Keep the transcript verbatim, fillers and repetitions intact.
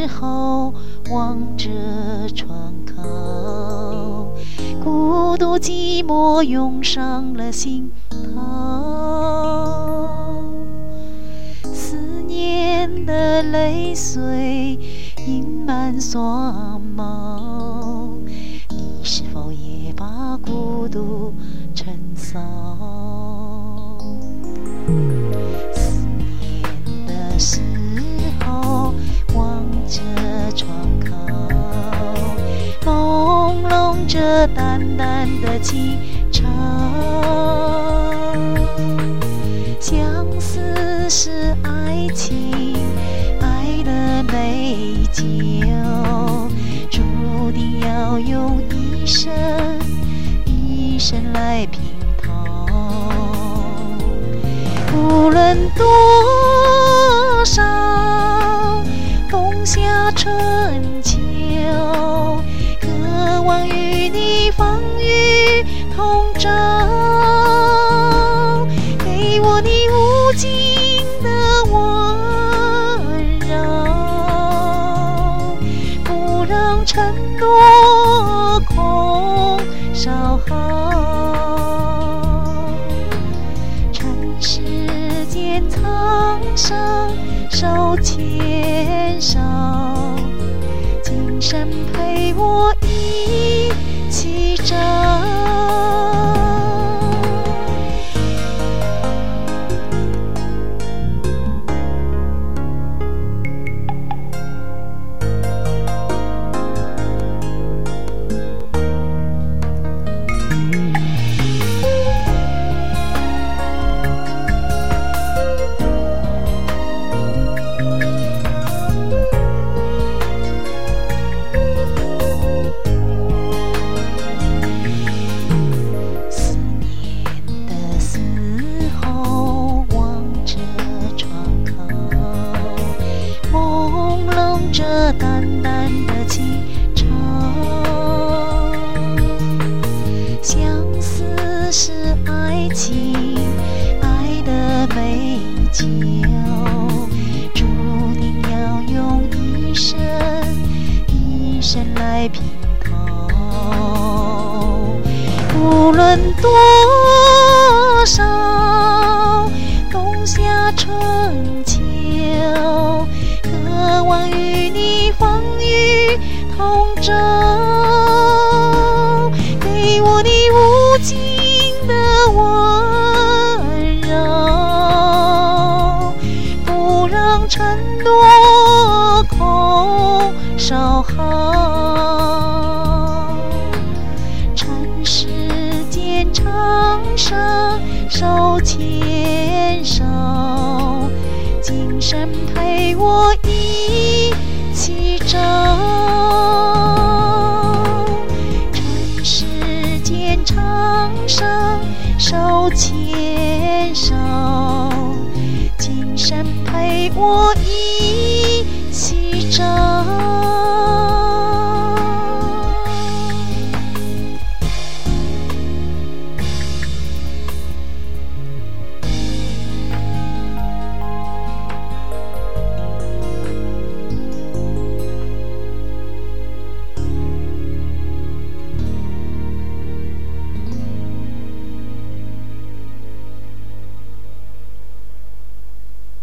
时候，望着窗口，孤独寂寞涌上了心头，思念的泪水盈满双眸，你是否也把孤独承受？思念的时候，望着窗口，朦胧着淡淡的情愁。相思是爱情，爱的美酒，注定要用一生一生来品头。无论多少冬夏春秋，渴望与你风雨同舟，给我你无尽的温柔，不让承诺空守候。尘世间苍生手牵手，今生陪我一起走。这淡淡的情愁，相思是爱情，爱的美酒，注定要用一生一生来品头。无论多少冬夏春秋，渴望与你风雨同舟，给我你无尽的温柔，不让承诺空守候。尘世间长生手牵手，今生陪我一起走。尘世间长生手牵手，今生陪我一起走。